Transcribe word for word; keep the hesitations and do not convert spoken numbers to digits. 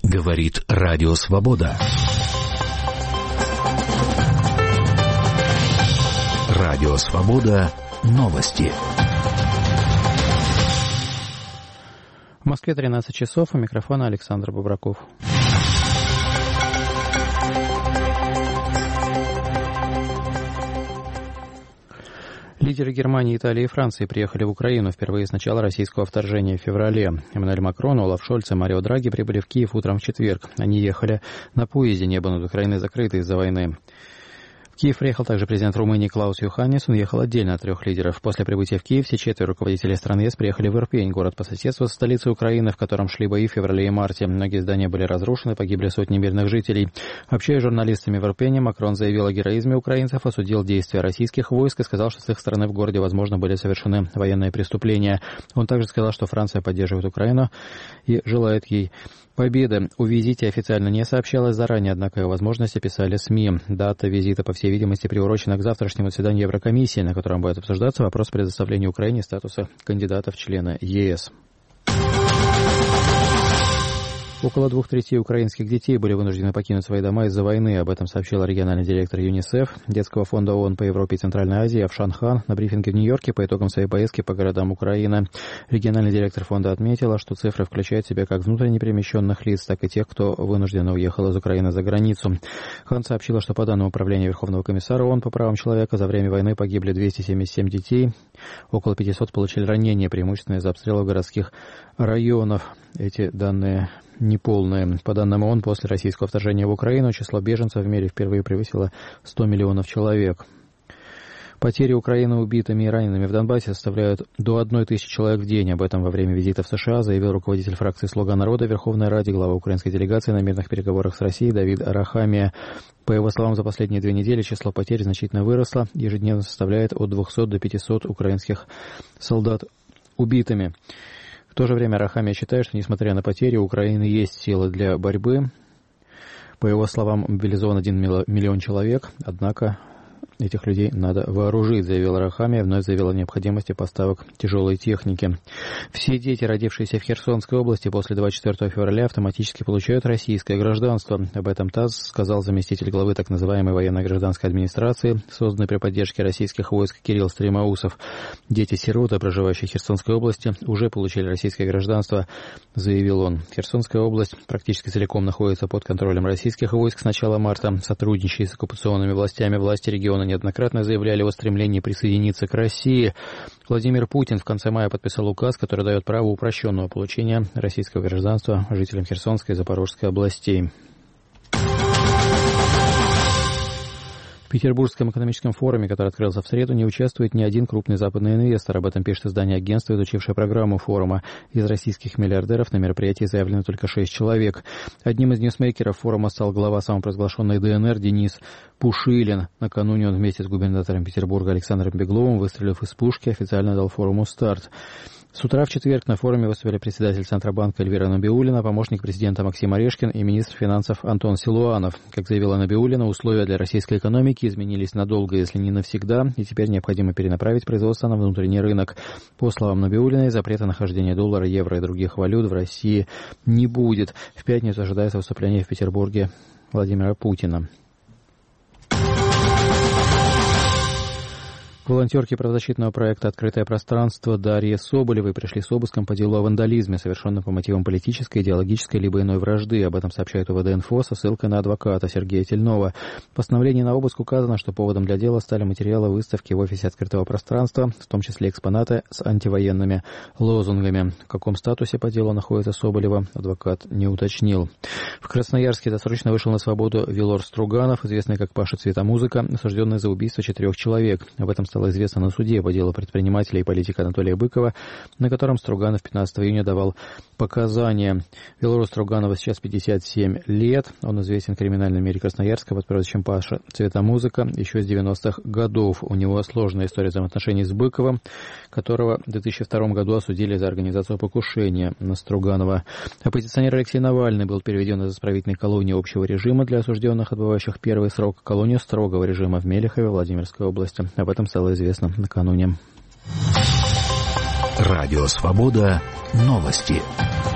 Говорит Радио Свобода. Радио Свобода. Новости. В Москве тринадцать часов. У микрофона Александр Бобраков. Лидеры Германии, Италии и Франции приехали в Украину впервые с начала российского вторжения в феврале. Эммануэль Макрон, Олаф Шольц и Марио Драги прибыли в Киев утром в четверг. Они ехали на поезде, небо над Украиной закрыто из-за войны. В Киев приехал также президент Румынии Клаус Йоханнис. Он ехал отдельно от трех лидеров. После прибытия в Киев все четверо руководителей страны ЕС приехали в Ирпень, город по соседству со столицей Украины, в котором шли бои в феврале и марте. Многие здания были разрушены, погибли сотни мирных жителей. Общаясь с журналистами в Ирпене, Макрон заявил о героизме украинцев, осудил действия российских войск и сказал, что с их стороны в городе, возможно, были совершены военные преступления. Он также сказал, что Франция поддерживает Украину и желает ей победы. О визите официально не сообщалось заранее, однако о возможности писали СМИ. Дата визита, по всей видимости, приурочена к завтрашнему заседанию Еврокомиссии, на котором будет обсуждаться вопрос предоставления Украине статуса кандидата в члены ЕС. Около двух третей украинских детей были вынуждены покинуть свои дома из-за войны. Об этом сообщил региональный директор ЮНИСЕФ, детского фонда ООН по Европе и Центральной Азии Афшан Хан на брифинге в Нью-Йорке по итогам своей поездки по городам Украины. Региональный директор фонда отметила, что цифры включают в себя как внутренне перемещенных лиц, так и тех, кто вынужденно уехал из Украины за границу. Хан сообщила, что по данным Управления Верховного комиссара ООН по правам человека за время войны погибли двести семьдесят семь детей, около пятисот получили ранения, преимущественно из-за обстрелов городских районов. Эти данные неполные. По данным ООН, после российского вторжения в Украину число беженцев в мире впервые превысило сто миллионов человек. Потери Украины убитыми и ранеными в Донбассе составляют до одной тысячи человек в день. Об этом во время визита в США заявил руководитель фракции «Слуга народа» Верховной Раде, глава украинской делегации на мирных переговорах с Россией Давид Арахамия. По его словам, за последние две недели число потерь значительно выросло, ежедневно составляет от двухсот до пятисот украинских солдат убитыми. В то же время Арахамия считает, что, несмотря на потери, у Украины есть силы для борьбы. По его словам, мобилизован один миллион человек, однако этих людей надо вооружить, заявил Арахамия, вновь заявил о необходимости поставок тяжелой техники. Все дети, родившиеся в Херсонской области после двадцать четвёртого февраля, автоматически получают российское гражданство. Об этом ТАСС сказал заместитель главы так называемой военно-гражданской администрации, созданной при поддержке российских войск, Кирилл Стремоусов. Дети-сироты, проживающие в Херсонской области, уже получили российское гражданство, заявил он. Херсонская область практически целиком находится под контролем российских войск с начала марта. Сотрудничая с оккупационными властями, власти региона неоднократно заявляли о стремлении присоединиться к России. Владимир Путин в конце мая подписал указ, который дает право упрощенного получения российского гражданства жителям Херсонской и Запорожской областей. В Петербургском экономическом форуме, который открылся в среду, не участвует ни один крупный западный инвестор. Об этом пишет издание агентства, изучившее программу форума. Из российских миллиардеров на мероприятии заявлено только шесть человек. Одним из ньюсмейкеров форума стал глава самопровозглашенной ДНР Денис Пушилин. Накануне он вместе с губернатором Петербурга Александром Бегловым, выстрелив из пушки, официально дал форуму старт. С утра в четверг на форуме выступили председатель Центробанка Эльвира Набиуллина, помощник президента Максим Орешкин и министр финансов Антон Силуанов. Как заявила Набиуллина, условия для российской экономики изменились надолго, если не навсегда, и теперь необходимо перенаправить производство на внутренний рынок. По словам Набиуллиной, запрета нахождения доллара, евро и других валют в России не будет. В пятницу ожидается выступление в Петербурге Владимира Путина. Волонтерки правозащитного проекта «Открытое пространство» Дарья Соболевой пришли с обыском по делу о вандализме, совершенном по мотивам политической, идеологической либо иной вражды. Об этом сообщает УВД-инфо со ссылкой на адвоката Сергея Тельнова. В постановлении на обыск указано, что поводом для дела стали материалы выставки в офисе «Открытого пространства», в том числе экспонаты с антивоенными лозунгами. В каком статусе по делу находится Соболева, адвокат не уточнил. В Красноярске досрочно вышел на свободу Вилор Струганов, известный как Паша Цветомузыка, осужденный за убийство четырех человек. Об этом стало известно на суде по делу предпринимателя и политика Анатолия Быкова, на котором Струганов пятнадцатого июня давал показания. Вилору Струганову сейчас пятьдесят семь лет. Он известен в криминальном мире Красноярска под прозвищем Паша Цветомузыка еще с девяностых годов. У него сложная история взаимоотношений с Быковым, которого в две тысячи втором году осудили за организацию покушения на Струганова. Оппозиционер Алексей Навальный был переведен из исправительной колонии общего режима для осужденных, отбывающих первый срок, в колонию строгого режима в Мелехове, Владимирской области. Об этом стало известно накануне. Радио Свобода. Новости.